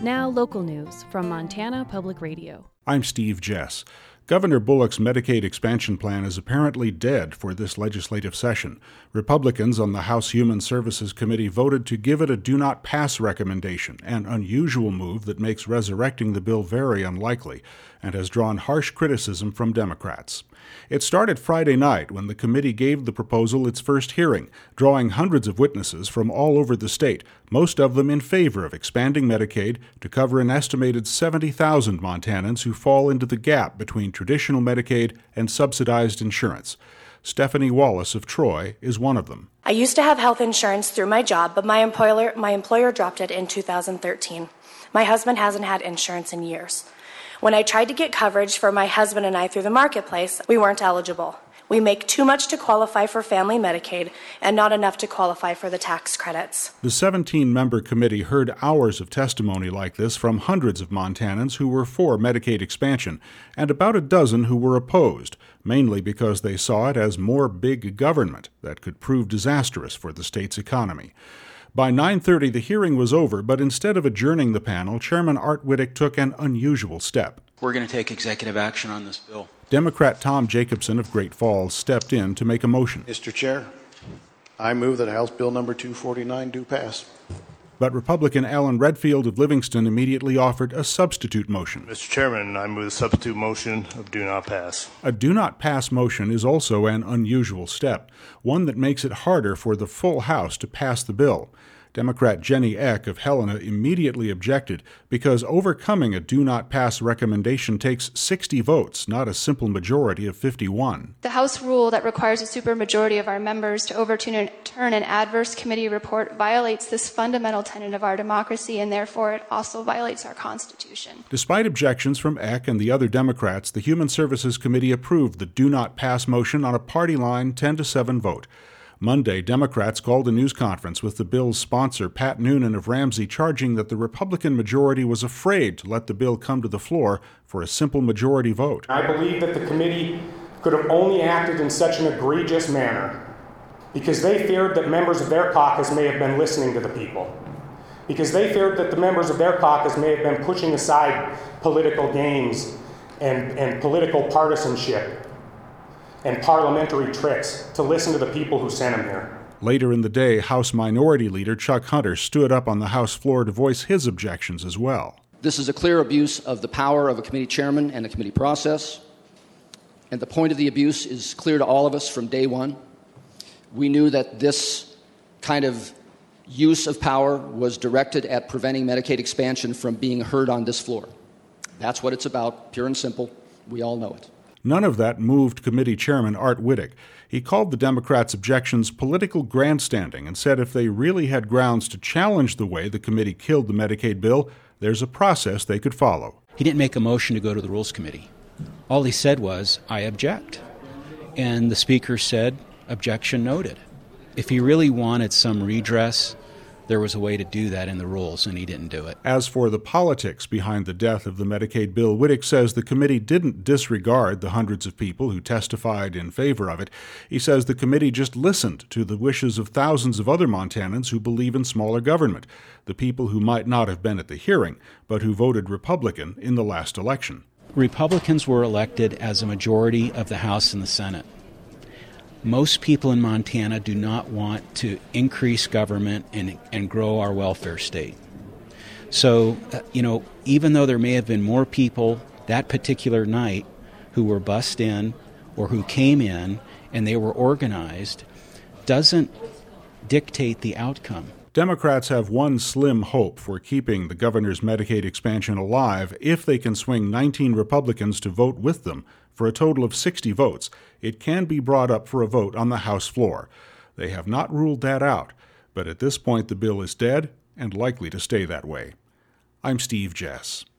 Now, local news from Montana Public Radio. I'm Steve Jess. Governor Bullock's Medicaid expansion plan is apparently dead for this legislative session. Republicans on the House Human Services Committee voted to give it a do not pass recommendation, an unusual move that makes resurrecting the bill very unlikely and has drawn harsh criticism from Democrats. It started Friday night when the committee gave the proposal its first hearing, drawing hundreds of witnesses from all over the state, most of them in favor of expanding Medicaid to cover an estimated 70,000 Montanans who fall into the gap between traditional Medicaid and subsidized insurance. Stephanie Wallace of Troy is one of them. I used to have health insurance through my job, but my employer dropped it in 2013. My husband hasn't had insurance in years. When I tried to get coverage for my husband and I through the marketplace, we weren't eligible. We make too much to qualify for family Medicaid and not enough to qualify for the tax credits. The 17-member committee heard hours of testimony like this from hundreds of Montanans who were for Medicaid expansion and about a dozen who were opposed, mainly because they saw it as more big government that could prove disastrous for the state's economy. By 9:30, the hearing was over, but instead of adjourning the panel, Chairman Art Wittich took an unusual step. We're going to take executive action on this bill. Democrat Tom Jacobson of Great Falls stepped in to make a motion. Mr. Chair, I move that House Bill number 249 do pass. But Republican Alan Redfield of Livingston immediately offered a substitute motion. Mr. Chairman, I move the substitute motion of do not pass. A do not pass motion is also an unusual step, one that makes it harder for the full House to pass the bill. Democrat Jenny Eck of Helena immediately objected because overcoming a do not pass recommendation takes 60 votes, not a simple majority of 51. The House rule that requires a supermajority of our members to overturn an adverse committee report violates this fundamental tenet of our democracy, and therefore it also violates our Constitution. Despite objections from Eck and the other Democrats, the Human Services Committee approved the do not pass motion on a party line 10-7 vote. Monday, Democrats called a news conference with the bill's sponsor, Pat Noonan of Ramsey, charging that the Republican majority was afraid to let the bill come to the floor for a simple majority vote. I believe that the committee could have only acted in such an egregious manner because they feared that members of their caucus may have been listening to the people, because they feared that the members of their caucus may have been pushing aside political games and political partisanship and parliamentary tricks to listen to the people who sent him here. Later in the day, House Minority Leader Chuck Hunter stood up on the House floor to voice his objections as well. This is a clear abuse of the power of a committee chairman and a committee process, and the point of the abuse is clear to all of us from day one. We knew that this kind of use of power was directed at preventing Medicaid expansion from being heard on this floor. That's what it's about, pure and simple. We all know it. None of that moved Committee Chairman Art Wittich. He called the Democrats' objections political grandstanding and said if they really had grounds to challenge the way the committee killed the Medicaid bill, there's a process they could follow. He didn't make a motion to go to the Rules Committee. All he said was, I object. And the Speaker said, objection noted. If he really wanted some redress, there was a way to do that in the rules, and he didn't do it. As for the politics behind the death of the Medicaid bill, Wittich says the committee didn't disregard the hundreds of people who testified in favor of it. He says the committee just listened to the wishes of thousands of other Montanans who believe in smaller government, the people who might not have been at the hearing, but who voted Republican in the last election. Republicans were elected as a majority of the House and the Senate. Most people in Montana do not want to increase government and grow our welfare state. So, even though there may have been more people that particular night who were bussed in or who came in and they were organized, doesn't dictate the outcome. Democrats have one slim hope for keeping the governor's Medicaid expansion alive if they can swing 19 Republicans to vote with them. For a total of 60 votes, it can be brought up for a vote on the House floor. They have not ruled that out, but at this point the bill is dead and likely to stay that way. I'm Steve Jess.